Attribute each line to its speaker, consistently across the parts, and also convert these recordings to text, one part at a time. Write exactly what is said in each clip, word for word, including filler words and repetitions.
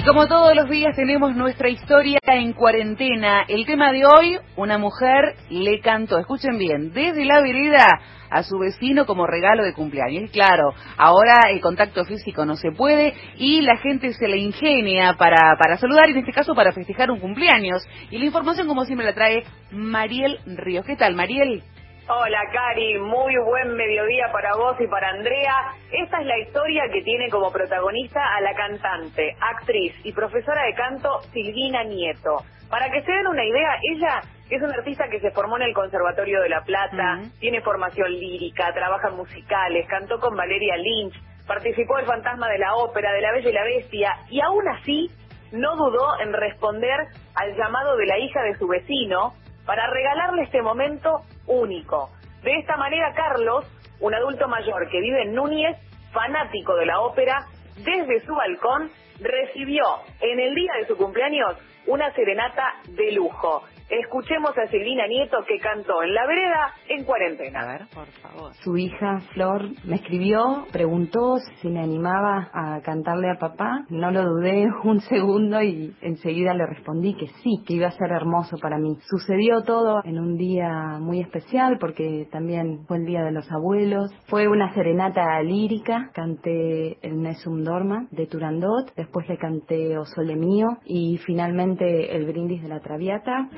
Speaker 1: como todos los días tenemos nuestra historia en cuarentena. El tema de hoy, una mujer le cantó, escuchen bien, desde la vereda a su vecino como regalo de cumpleaños. Y claro, ahora el contacto físico no se puede y la gente se le ingenia para, para saludar, y en este caso para festejar un cumpleaños. Y la información, como siempre, la trae Mariel Ríos. ¿Qué tal, Mariel?
Speaker 2: Hola, Cari, muy buen mediodía para vos y para Andrea. Esta es la historia que tiene como protagonista a la cantante, actriz y profesora de canto Silvina Nieto. Para que se den una idea, ella es una artista que se formó en el Conservatorio de La Plata, uh-huh. tiene formación lírica, trabaja en musicales, cantó con Valeria Lynch, participó del Fantasma de la Ópera, de La Bella y la Bestia, y aún así no dudó en responder al llamado de la hija de su vecino para regalarle este momento único. De esta manera, Carlos, un adulto mayor que vive en Núñez, fanático de la ópera, desde su balcón recibió en el día de su cumpleaños una serenata de lujo. Escuchemos a Silvina Nieto, que cantó en la vereda en cuarentena.
Speaker 1: A ver, por favor.
Speaker 3: Su hija, Flor, me escribió, preguntó si me animaba a cantarle a papá. No lo dudé un segundo y enseguida le respondí que sí, que iba a ser hermoso para mí. Sucedió todo en un día muy especial porque también fue el Día de los Abuelos. Fue una serenata lírica, canté el Nessun Dorma de Turandot, después le canté O Sole Mio y finalmente el Brindis de la Traviata.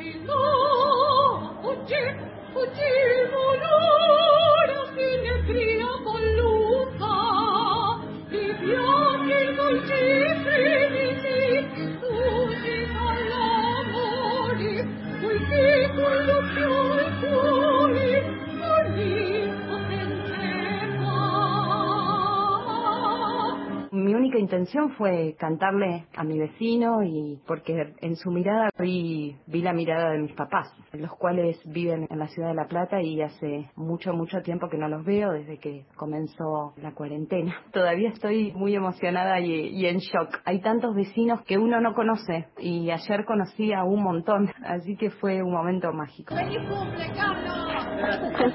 Speaker 3: Mi única intención fue cantarle a mi vecino, y porque en su mirada vi, vi la mirada de mis papás, los cuales viven en la ciudad de La Plata y hace mucho, mucho tiempo que no los veo, desde que comenzó la cuarentena. Todavía estoy muy emocionada y, y en shock. Hay tantos vecinos que uno no conoce y ayer conocí a un montón, así que fue un momento mágico.
Speaker 4: ¡Feliz cumple, Carlos!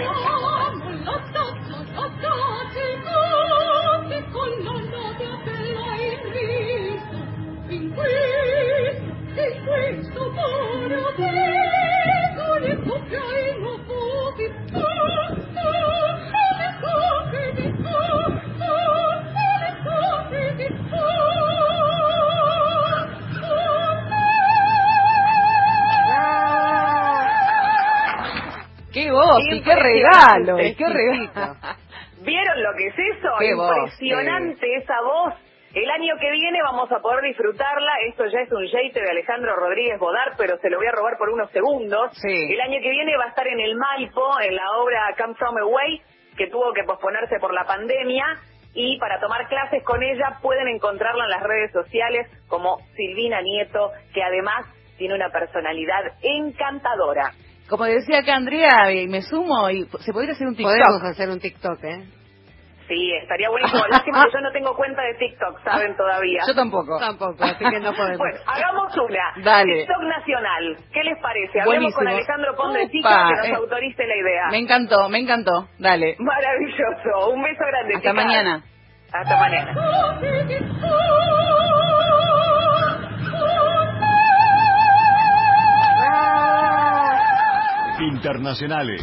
Speaker 1: ¡Qué voz y qué regalo! ¡Y qué regalo!
Speaker 2: ¿Vieron lo que es eso?
Speaker 1: Qué
Speaker 2: Impresionante
Speaker 1: voz,
Speaker 2: esa voz. El año que viene vamos a poder disfrutarla. Esto ya es un yeite de Alejandro Rodríguez Bodart, pero se lo voy a robar por unos segundos.
Speaker 1: Sí.
Speaker 2: El año que viene va a estar en el Maipo, en la obra Come From Away, que tuvo que posponerse por la pandemia. Y para tomar clases con ella pueden encontrarla en las redes sociales como Silvina Nieto, que además tiene una personalidad encantadora.
Speaker 1: Como decía acá Andrea, me sumo y se podría hacer un TikTok.
Speaker 5: Podemos hacer un TikTok, ¿eh?
Speaker 2: Sí, estaría buenísimo. Lástima que yo no tengo cuenta de TikTok, ¿saben? Todavía.
Speaker 1: Yo tampoco.
Speaker 5: Tampoco, así que no podemos.
Speaker 2: Bueno, hagamos una.
Speaker 1: Dale.
Speaker 2: TikTok nacional. ¿Qué les parece? Hablemos
Speaker 1: Buenísimo.
Speaker 2: con Alejandro Pon de
Speaker 1: Upa,
Speaker 2: TikTok que nos
Speaker 1: eh.
Speaker 2: autorice la idea.
Speaker 1: Me encantó, me encantó. Dale.
Speaker 2: Maravilloso. Un beso grande.
Speaker 1: Hasta
Speaker 2: chicas.
Speaker 1: mañana.
Speaker 2: Hasta mañana.
Speaker 6: Internacionales.